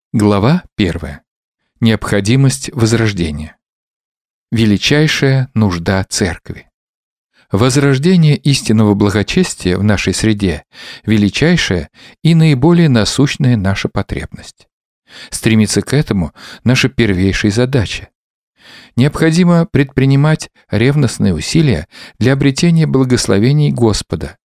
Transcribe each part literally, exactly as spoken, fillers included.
Глава первая. Необходимость возрождения. Величайшая нужда Церкви. Возрождение истинного благочестия в нашей среде – величайшая и наиболее насущная наша потребность. Стремиться к этому – наша первейшая задача. Необходимо предпринимать ревностные усилия для обретения благословений Господа.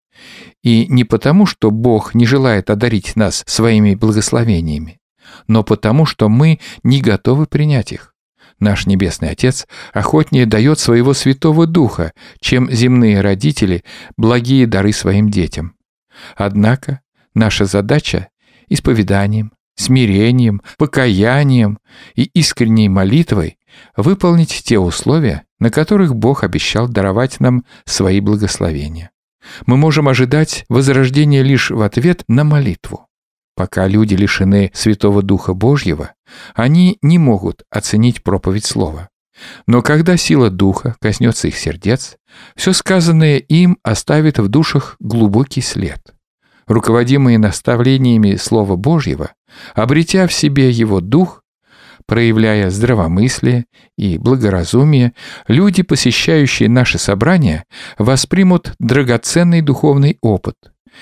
И не потому, что Бог не желает одарить нас своими благословениями, но потому, что мы не готовы принять их. Наш Небесный Отец охотнее дает своего Святого Духа, чем земные родители благие дары своим детям. Однако наша задача исповеданием, смирением, покаянием и искренней молитвой выполнить те условия, на которых Бог обещал даровать нам свои благословения. Мы можем ожидать возрождения лишь в ответ на молитву. Пока люди лишены Святого Духа Божьего, они не могут оценить проповедь Слова. Но когда сила Духа коснется их сердец, все сказанное им оставит в душах глубокий след. Руководимые наставлениями Слова Божьего, обретя в себе Его Дух, проявляя здравомыслие и благоразумие, люди, посещающие наши собрания, воспримут драгоценный духовный опыт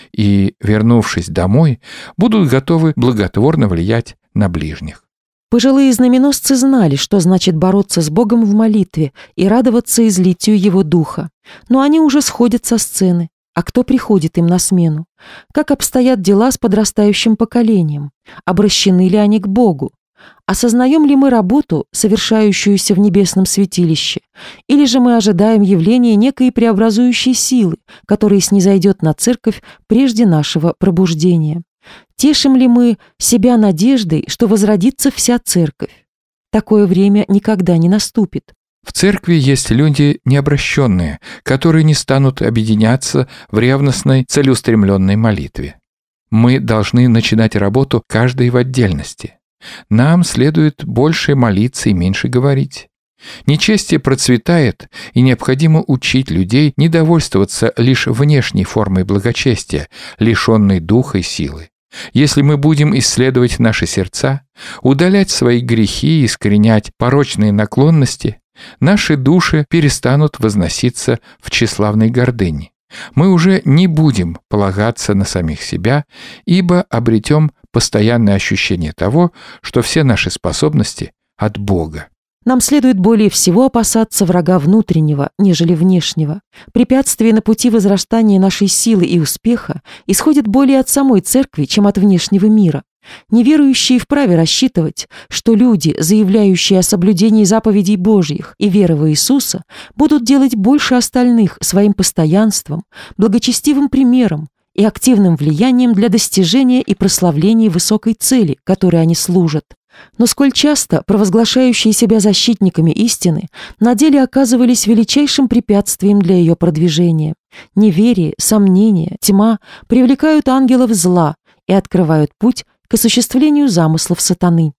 и, вернувшись домой, будут готовы благотворно влиять на ближних. Пожилые знаменосцы знали, что значит бороться с Богом в молитве и радоваться излитию Его Духа. Но они уже сходят со сцены. А кто приходит им на смену? Как обстоят дела с подрастающим поколением? Обращены ли они к Богу? Осознаем ли мы работу, совершающуюся в небесном святилище, или же мы ожидаем явления некой преобразующей силы, которая снизойдет на церковь прежде нашего пробуждения? Тешим ли мы себя надеждой, что возродится вся церковь? Такое время никогда не наступит. В церкви есть люди необращенные, которые не станут объединяться в ревностной, целеустремленной молитве. Мы должны начинать работу каждый в отдельности. Нам следует больше молиться и меньше говорить. Нечестие процветает, и необходимо учить людей не довольствоваться лишь внешней формой благочестия, лишенной духа и силы. Если мы будем исследовать наши сердца, удалять свои грехи и искоренять порочные наклонности, наши души перестанут возноситься в тщеславной гордыне. Мы уже не будем полагаться на самих себя, ибо обретем постоянное ощущение того, что все наши способности от Бога. Нам следует более всего опасаться врага внутреннего, нежели внешнего. Препятствия на пути возрастания нашей силы и успеха исходят более от самой церкви, чем от внешнего мира. Неверующие вправе рассчитывать, что люди, заявляющие о соблюдении заповедей Божьих и веры в Иисуса, будут делать больше остальных своим постоянством, благочестивым примером и активным влиянием для достижения и прославления высокой цели, которой они служат. Но сколь часто провозглашающие себя защитниками истины на деле оказывались величайшим препятствием для ее продвижения. Неверие, сомнение, тьма привлекают ангелов зла и открывают путь к осуществлению замыслов сатаны.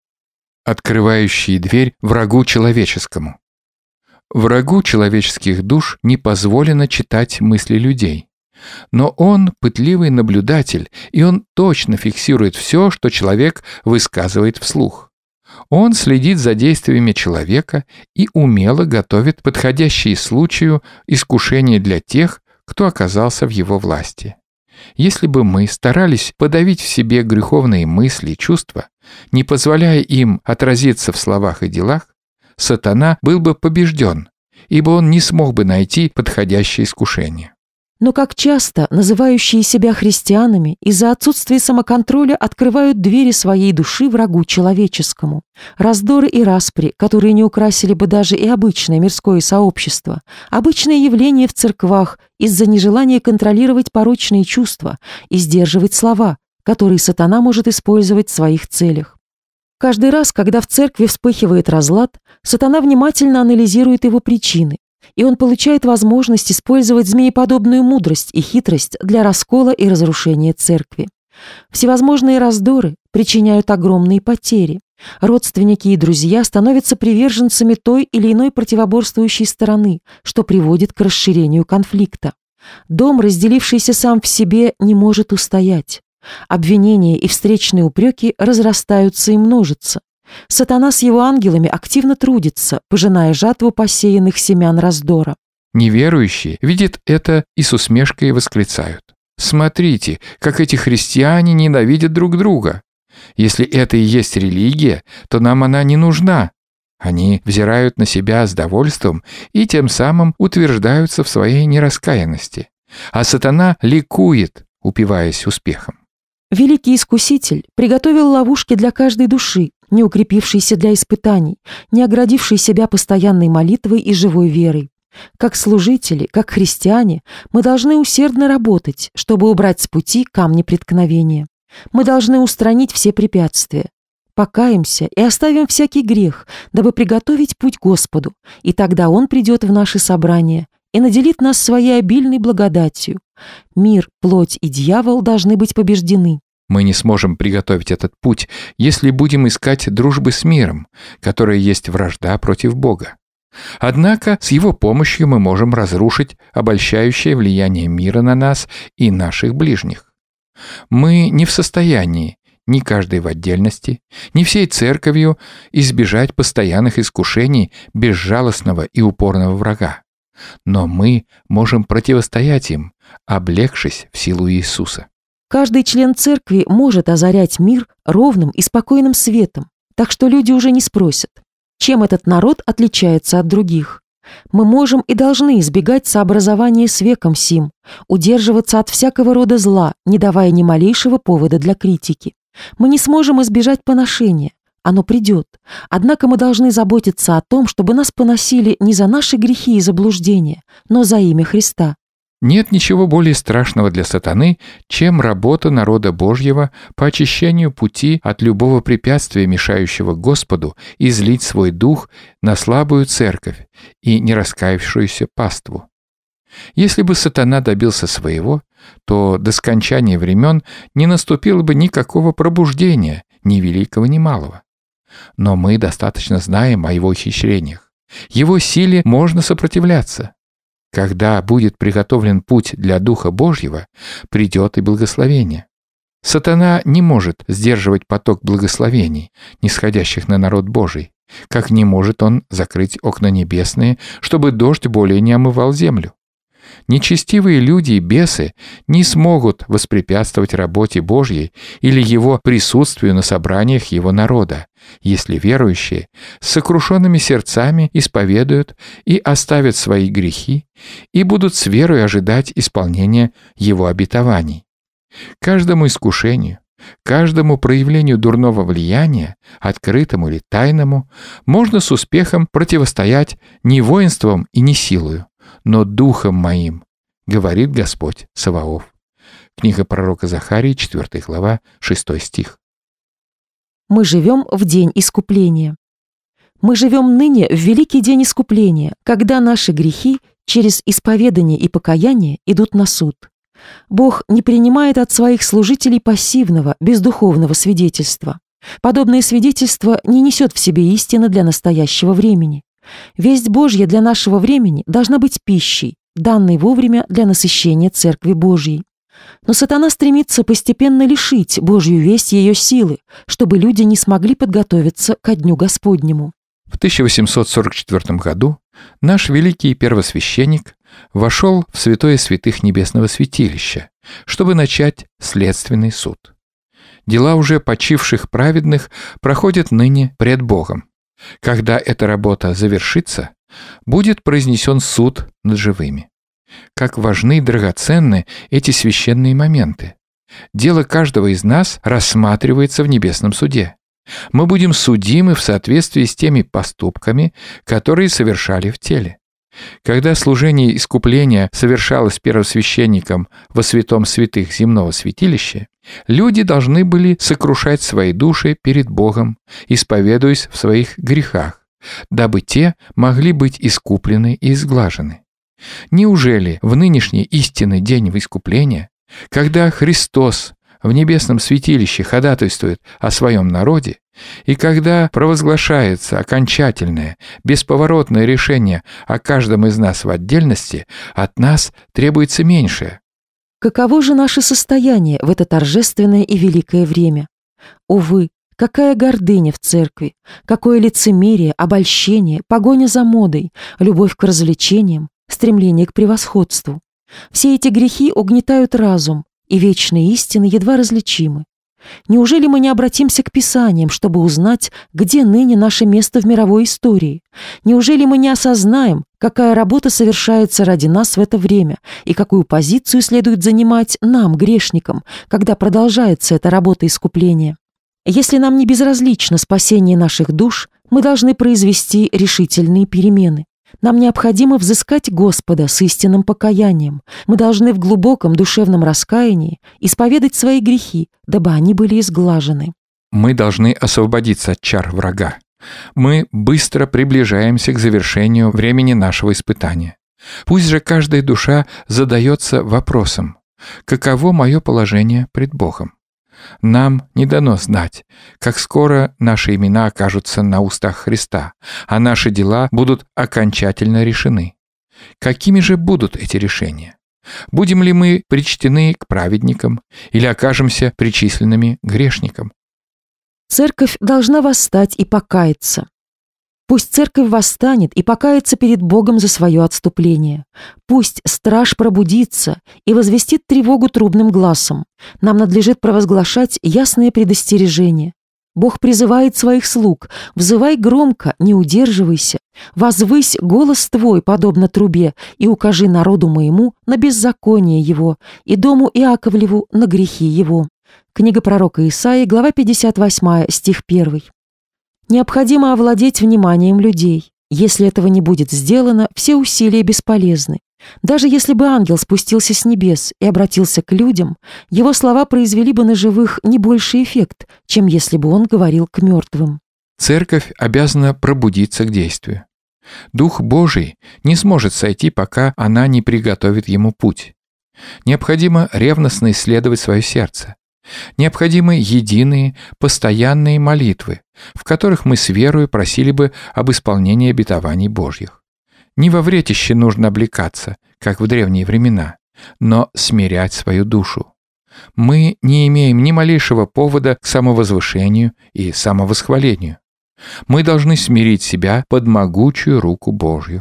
Открывающие дверь врагу человеческому. Врагу человеческих душ не позволено читать мысли людей. Но он пытливый наблюдатель, и он точно фиксирует все, что человек высказывает вслух. Он следит за действиями человека и умело готовит подходящие случаю искушения для тех, кто оказался в его власти. Если бы мы старались подавить в себе греховные мысли и чувства, не позволяя им отразиться в словах и делах, сатана был бы побежден, ибо он не смог бы найти подходящее искушение. Но как часто называющие себя христианами из-за отсутствия самоконтроля открывают двери своей души врагу человеческому. Раздоры и распри, которые не украсили бы даже и обычное мирское сообщество, обычные явления в церквах из-за нежелания контролировать порочные чувства и сдерживать слова, которые сатана может использовать в своих целях. Каждый раз, когда в церкви вспыхивает разлад, сатана внимательно анализирует его причины, и он получает возможность использовать змееподобную мудрость и хитрость для раскола и разрушения церкви. Всевозможные раздоры причиняют огромные потери. Родственники и друзья становятся приверженцами той или иной противоборствующей стороны, что приводит к расширению конфликта. Дом, разделившийся сам в себе, не может устоять. Обвинения и встречные упреки разрастаются и множатся. Сатана с его ангелами активно трудится, пожиная жатву посеянных семян раздора. Неверующие видят это и с усмешкой восклицают: «Смотрите, как эти христиане ненавидят друг друга! Если это и есть религия, то нам она не нужна». Они взирают на себя с довольством и тем самым утверждаются в своей нераскаянности. А сатана ликует, упиваясь успехом. Великий Искуситель приготовил ловушки для каждой души, не укрепившейся для испытаний, не оградившей себя постоянной молитвой и живой верой. Как служители, как христиане, мы должны усердно работать, чтобы убрать с пути камни преткновения. Мы должны устранить все препятствия. Покаемся и оставим всякий грех, дабы приготовить путь Господу, и тогда Он придет в наши собрания и наделит нас своей обильной благодатью. Мир, плоть и дьявол должны быть побеждены. Мы не сможем приготовить этот путь, если будем искать дружбы с миром, которая есть вражда против Бога. Однако с Его помощью мы можем разрушить обольщающее влияние мира на нас и наших ближних. Мы не в состоянии, ни каждый в отдельности, ни всей церковью, избежать постоянных искушений безжалостного и упорного врага. Но мы можем противостоять им, облегшись в силу Иисуса. Каждый член церкви может озарять мир ровным и спокойным светом, так что люди уже не спросят, чем этот народ отличается от других. Мы можем и должны избегать сообразования с веком сим, удерживаться от всякого рода зла, не давая ни малейшего повода для критики. Мы не сможем избежать поношения, оно придет. Однако мы должны заботиться о том, чтобы нас поносили не за наши грехи и заблуждения, но за имя Христа. Нет ничего более страшного для сатаны, чем работа народа Божьего по очищению пути от любого препятствия, мешающего Господу излить свой дух на слабую церковь и нераскаявшуюся паству. Если бы сатана добился своего, то до скончания времен не наступило бы никакого пробуждения, ни великого, ни малого. Но мы достаточно знаем о его ухищрениях. Его силе можно сопротивляться. Когда будет приготовлен путь для Духа Божьего, придет и благословение. Сатана не может сдерживать поток благословений, нисходящих на народ Божий, как не может он закрыть окна небесные, чтобы дождь более не омывал землю. Нечестивые люди и бесы не смогут воспрепятствовать работе Божьей или Его присутствию на собраниях Его народа, если верующие с сокрушенными сердцами исповедуют и оставят свои грехи и будут с верой ожидать исполнения Его обетований. Каждому искушению, каждому проявлению дурного влияния, открытому или тайному, можно с успехом противостоять не воинством и не силою, но духом моим, говорит Господь Саваоф. Книга пророка Захарии, четвёртая глава, шестой стих. Мы живем в день искупления. Мы живем ныне в великий день искупления, когда наши грехи через исповедание и покаяние идут на суд. Бог не принимает от своих служителей пассивного, бездуховного свидетельства. Подобное свидетельство не несет в себе истины для настоящего времени. Весть Божья для нашего времени должна быть пищей, данной вовремя для насыщения Церкви Божьей. Но сатана стремится постепенно лишить Божью весть ее силы, чтобы люди не смогли подготовиться ко Дню Господнему. В тысяча восемьсот сорок четвёртом году наш великий первосвященник вошел в святое святых небесного святилища, чтобы начать следственный суд. Дела уже почивших праведных проходят ныне пред Богом. Когда эта работа завершится, будет произнесен суд над живыми. Как важны и драгоценны эти священные моменты. Дело каждого из нас рассматривается в небесном суде. Мы будем судимы в соответствии с теми поступками, которые совершали в теле. Когда служение искупления совершалось первосвященником во святом святых земного святилища, люди должны были сокрушать свои души перед Богом, исповедуясь в своих грехах, дабы те могли быть искуплены и изглажены. Неужели в нынешний истинный день искупления, когда Христос в небесном святилище ходатайствует о своем народе, и когда провозглашается окончательное, бесповоротное решение о каждом из нас в отдельности, от нас требуется меньшее Каково же наше состояние в это торжественное и великое время? Увы, какая гордыня в церкви, какое лицемерие, обольщение, погоня за модой, любовь к развлечениям, стремление к превосходству. Все эти грехи угнетают разум, и вечные истины едва различимы. Неужели мы не обратимся к Писаниям, чтобы узнать, где ныне наше место в мировой истории? Неужели мы не осознаем, какая работа совершается ради нас в это время, и какую позицию следует занимать нам, грешникам, когда продолжается эта работа искупления? Если нам не безразлично спасение наших душ, мы должны произвести решительные перемены. Нам необходимо взыскать Господа с истинным покаянием. Мы должны в глубоком душевном раскаянии исповедать свои грехи, дабы они были изглажены. Мы должны освободиться от чар врага. Мы быстро приближаемся к завершению времени нашего испытания. Пусть же каждая душа задается вопросом: каково мое положение пред Богом? Нам не дано знать, как скоро наши имена окажутся на устах Христа, а наши дела будут окончательно решены. Какими же будут эти решения? Будем ли мы причтены к праведникам или окажемся причисленными к грешникам? Церковь должна восстать и покаяться. Пусть церковь восстанет и покается перед Богом за свое отступление. Пусть страж пробудится и возвестит тревогу трубным гласом. Нам надлежит провозглашать ясное предостережение. Бог призывает своих слуг: «Взывай громко, не удерживайся, возвысь голос твой, подобно трубе, и укажи народу моему на беззаконие его, и дому Иаковлеву на грехи его». Книга пророка Исаии, глава пятьдесят восемь, стих первый. Необходимо овладеть вниманием людей. Если этого не будет сделано, все усилия бесполезны. Даже если бы ангел спустился с небес и обратился к людям, его слова произвели бы на живых не больший эффект, чем если бы он говорил к мертвым. Церковь обязана пробудиться к действию. Дух Божий не сможет сойти, пока она не приготовит ему путь. Необходимо ревностно исследовать свое сердце. Необходимы единые, постоянные молитвы, в которых мы с верою просили бы об исполнении обетований Божьих. Не во вретище нужно облекаться, как в древние времена, но смирять свою душу. Мы не имеем ни малейшего повода к самовозвышению и самовосхвалению. Мы должны смирить себя под могучую руку Божью.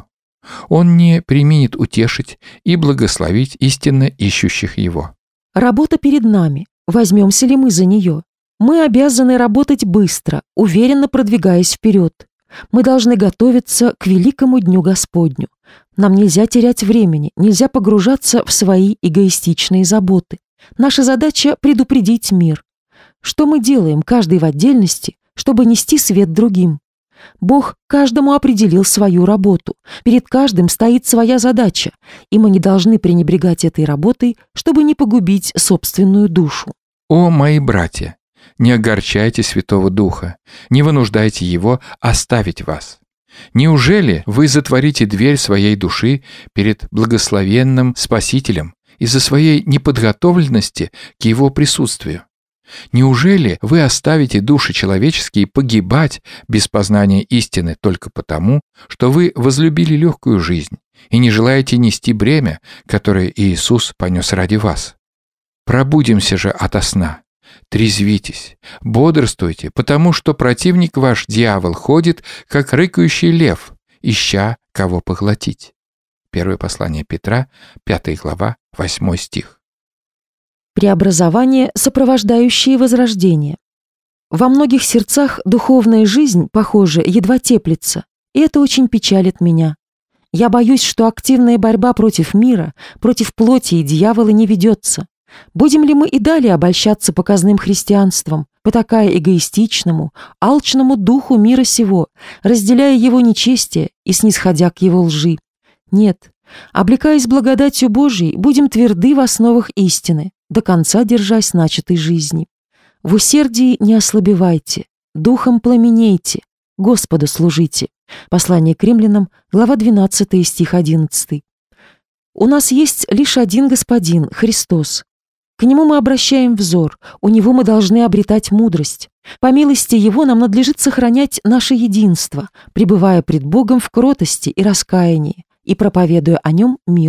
Он не преминет утешить и благословить истинно ищущих Его. Работа перед нами. Возьмемся ли мы за нее? Мы обязаны работать быстро, уверенно продвигаясь вперед. Мы должны готовиться к великому дню Господню. Нам нельзя терять времени, нельзя погружаться в свои эгоистичные заботы. Наша задача — предупредить мир. Что мы делаем, каждый в отдельности, чтобы нести свет другим? Бог каждому определил свою работу. Перед каждым стоит своя задача, и мы не должны пренебрегать этой работой, чтобы не погубить собственную душу. О, мои братья, не огорчайте Святого Духа, не вынуждайте Его оставить вас. Неужели вы затворите дверь своей души перед благословенным Спасителем из-за своей неподготовленности к Его присутствию? Неужели вы оставите души человеческие погибать без познания истины только потому, что вы возлюбили легкую жизнь и не желаете нести бремя, которое Иисус понес ради вас? Пробудимся же ото сна, трезвитесь, бодрствуйте, потому что противник ваш, дьявол, ходит, как рыкающий лев, ища кого поглотить. Первое послание Петра, пятая глава, восьмой стих. Преобразование, сопровождающее возрождение. Во многих сердцах духовная жизнь, похоже, едва теплится, и это очень печалит меня. Я боюсь, что активная борьба против мира, против плоти и дьявола не ведется. Будем ли мы и далее обольщаться показным христианством, потакая эгоистичному, алчному духу мира сего, разделяя его нечестие и снисходя к его лжи? Нет, облекаясь благодатью Божией, будем тверды в основах истины, до конца держась начатой жизни. В усердии не ослабевайте, духом пламенейте, Господу служите. Послание к римлянам, глава двенадцатая, стих одиннадцатый. У нас есть лишь один Господин, Христос. К Нему мы обращаем взор, у Него мы должны обретать мудрость. По милости Его нам надлежит сохранять наше единство, пребывая пред Богом в кротости и раскаянии и проповедуя о Нем миру.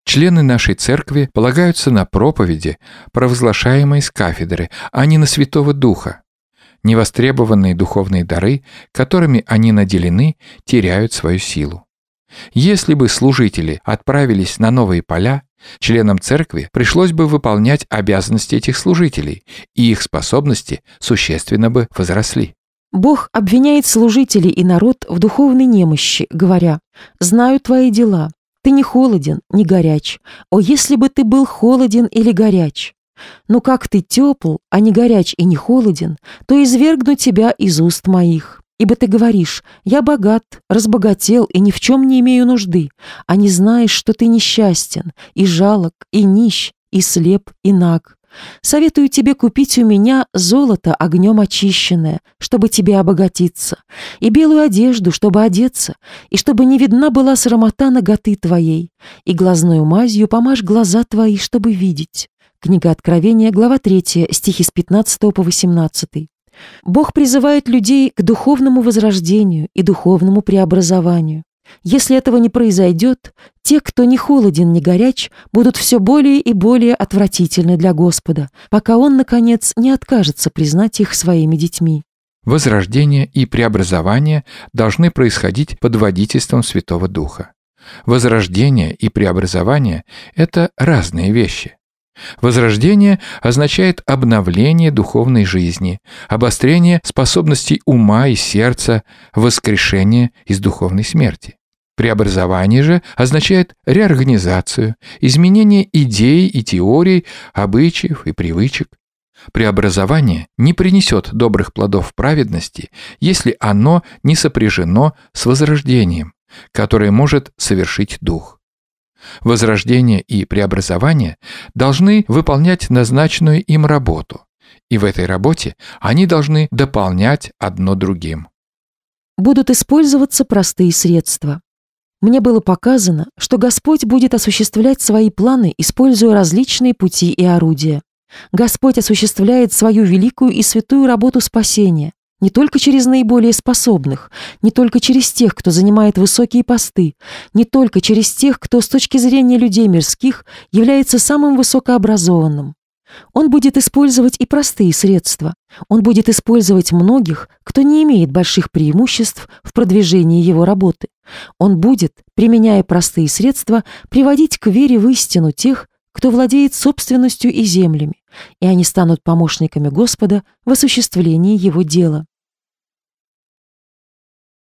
Члены нашей церкви полагаются на проповеди, провозглашаемые с кафедры, а не на Святого Духа. Невостребованные духовные дары, которыми они наделены, теряют свою силу. Если бы служители отправились на новые поля, членам церкви пришлось бы выполнять обязанности этих служителей, и их способности существенно бы возросли. Бог обвиняет служителей и народ в духовной немощи, говоря: «Знаю твои дела. Ты не холоден, не горяч. О, если бы ты был холоден или горяч! Но как ты тепл, а не горяч и не холоден, то извергну тебя из уст моих. Ибо ты говоришь: я богат, разбогател и ни в чем не имею нужды, а не знаешь, что ты несчастен, и жалок, и нищ, и слеп, и наг. Советую тебе купить у меня золото огнем очищенное, чтобы тебе обогатиться, и белую одежду, чтобы одеться, и чтобы не видна была срамота наготы твоей, и глазною мазью помажь глаза твои, чтобы видеть». Книга Откровения, глава третья, стихи с пятнадцатого по восемнадцатый. Бог призывает людей к духовному возрождению и духовному преобразованию. Если этого не произойдет, те, кто ни холоден, ни горяч, будут все более и более отвратительны для Господа, пока Он, наконец, не откажется признать их своими детьми. Возрождение и преобразование должны происходить под водительством Святого Духа. Возрождение и преобразование – это разные вещи. Возрождение означает обновление духовной жизни, обострение способностей ума и сердца, воскрешение из духовной смерти. Преобразование же означает реорганизацию, изменение идей и теорий, обычаев и привычек. Преобразование не принесет добрых плодов праведности, если оно не сопряжено с возрождением, которое может совершить Дух. Возрождение и преобразование должны выполнять назначенную им работу, и в этой работе они должны дополнять одно другим. Будут использоваться простые средства. Мне было показано, что Господь будет осуществлять свои планы, используя различные пути и орудия. Господь осуществляет свою великую и святую работу спасения не только через наиболее способных, не только через тех, кто занимает высокие посты, не только через тех, кто с точки зрения людей мирских является самым высокообразованным. Он будет использовать и простые средства. Он будет использовать многих, кто не имеет больших преимуществ в продвижении его работы. Он будет, применяя простые средства, приводить к вере в истину тех, кто владеет собственностью и землями, и они станут помощниками Господа в осуществлении его дела.